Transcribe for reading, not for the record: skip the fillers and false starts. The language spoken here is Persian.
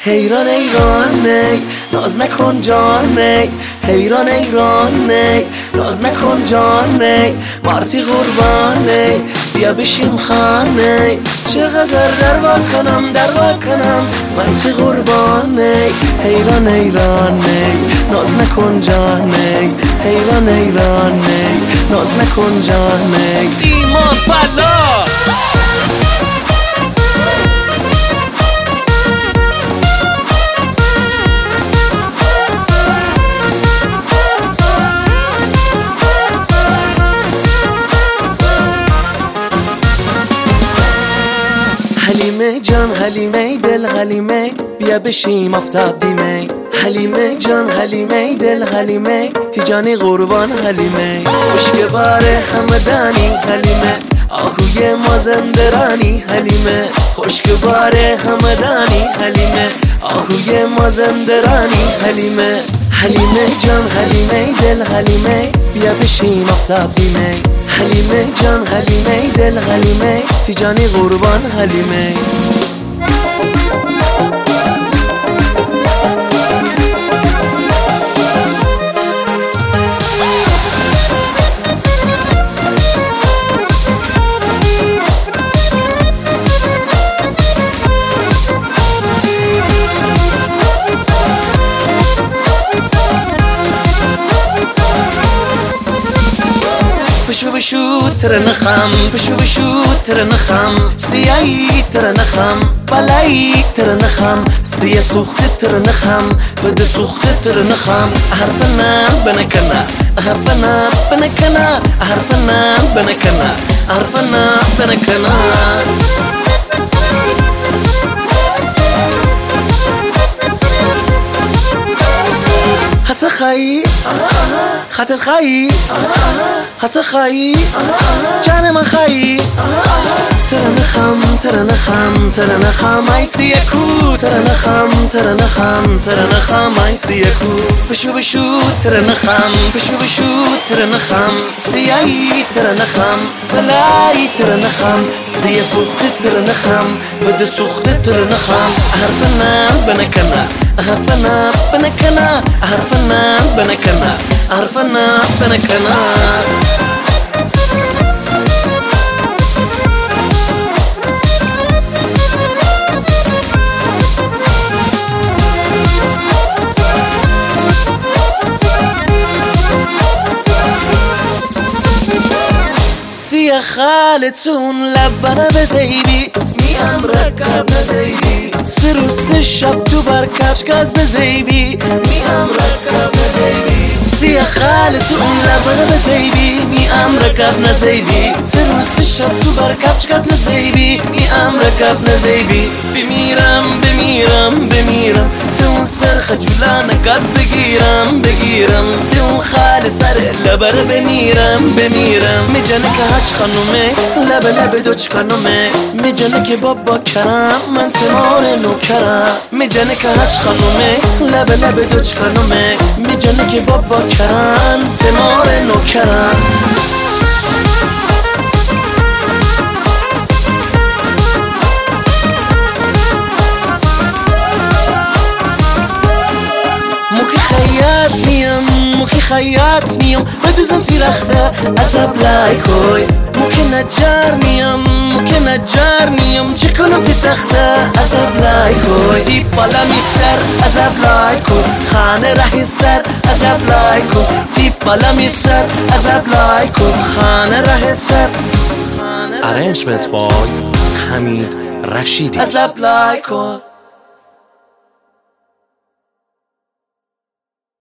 حیران ایران نی ناز نکن جان نی حیران ایران نی ناز نکن جان نی مارتی قربان نی بیا بشیم خانه چقدر دروا کنم من تی قربان نی حیران ایران نی ناز نکن جان نی حیران ایران نی ناز نکن جان نی ایمان فلا حلیمه جان حلیمه دل حلیمه بیا بشیم آفتاب دیمه حلیمه جان حلیمه دل حلیمه تیجانی قربان حلیمه خوشگوار همدانی حلیمه آهوی مازندرانی حلیمه خوشگوار همدانی حلیمه آهوی مازندرانی حلیمه حلیمه جان حلیمه دل حلیمه بیا بشیم آفتاب دیمه حلیمه جان حلیمه دل حلیمه تیجانی قربان حلیمه بشو ترنخم بشو ترنخم سیایی ترنخم بلایی ترنخم سیه سوخت ترنخم بده سوخت ترنخم حرفنا بنکنا حرفنا بنکنا حرفنا بنکنا حرفنا بنکنا حس خایی خاطر خایی حس خایی جان من خایی ترنخم ای سیکو ترنخم ای سیکو بشو ترنخم ترنخم سیایی ترنخم بلایی ترنخم سیه سوخت ترنخم بده سوخت ترنخم حرفنا بنکنا حرفنا بنکنا حرفنا بنکنا حرفنا بنکنا سیه خالتون لبنه بزیبی میم رکب نزیبی سروس شب تو برکش گاز بزیبی میم رکب نزیبی سیه خالتون لبنه بزیبی میم رکب نزیبی سروس شب تو برکش گاز نزیبی میم رکب نزیبی بمیرم تو سر خجولانه گاز بگیرم تو خال سر لبر بمیرم میجنه که هچ خانومه لب دوچ خانومه میجنه که بابا کرم من تمار نوکرم میجنه که هچ خانومه لب دوچ خانومه میجنه که بابا کرم تمار نوکرم موکی خیاط نیم بدوزم تیرخته عذاب لایکوی موکی نجار نیم چه کنم تی تخته عذاب لایکوی دی بالا می سر عذاب لایکوی خانه رهی سر عذاب لایکوی دی بالا می سر عذاب لایکوی خانه رهی سر Arrangement by Hamid Rashidi. عذاب لایکوی